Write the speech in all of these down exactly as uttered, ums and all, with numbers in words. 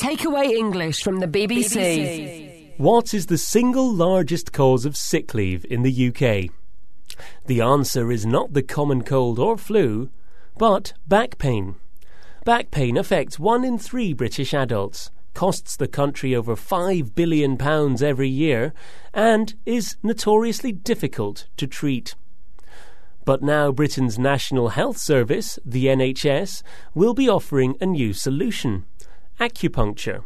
Takeaway English from the B B C. B B C. What is the single largest cause of sick leave in the U K? The answer is not the common cold or flu, but back pain. Back pain affects one in three British adults, costs the country over five billion pounds every year, and is notoriously difficult to treat. But now Britain's National Health Service, the N H S, will be offering a new solution: acupuncture.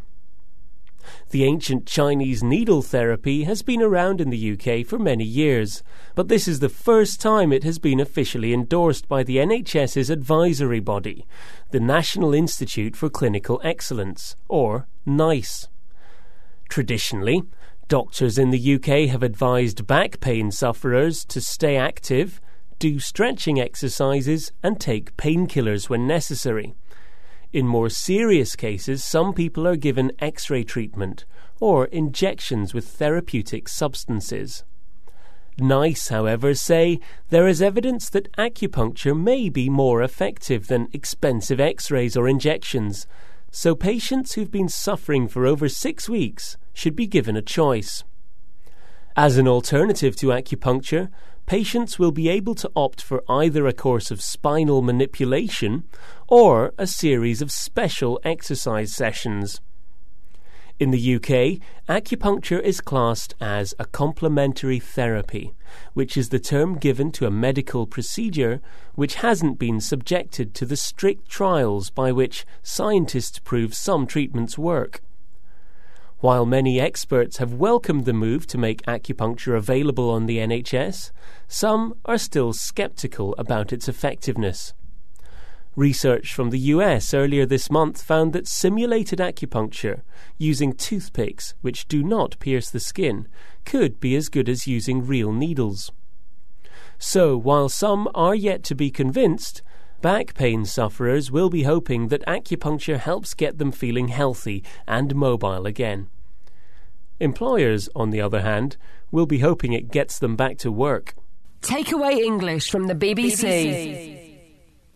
The ancient Chinese needle therapy has been around in the U K for many years, but this is the first time it has been officially endorsed by the NHS's advisory body, the National Institute for Clinical Excellence, or NICE. Traditionally, doctors in the U K have advised back pain sufferers to stay active, do stretching exercises, and take painkillers when necessary. In more serious cases, some people are given X-ray treatment or injections with therapeutic substances. NICE, however, say there is evidence that acupuncture may be more effective than expensive X-rays or injections, so patients who've been suffering for over six weeks should be given a choice. As an alternative to acupuncture, patients will be able to opt for either a course of spinal manipulation or a series of special exercise sessions. In the U K, acupuncture is classed as a complementary therapy, which is the term given to a medical procedure which hasn't been subjected to the strict trials by which scientists prove some treatments work. While many experts have welcomed the move to make acupuncture available on the N H S, some are still sceptical about its effectiveness. Research from the U S earlier this month found that simulated acupuncture, using toothpicks which do not pierce the skin, could be as good as using real needles. So, while some are yet to be convinced, back pain sufferers will be hoping that acupuncture helps get them feeling healthy and mobile again. Employers, on the other hand, will be hoping it gets them back to work. Takeaway English from the B B C. B B C.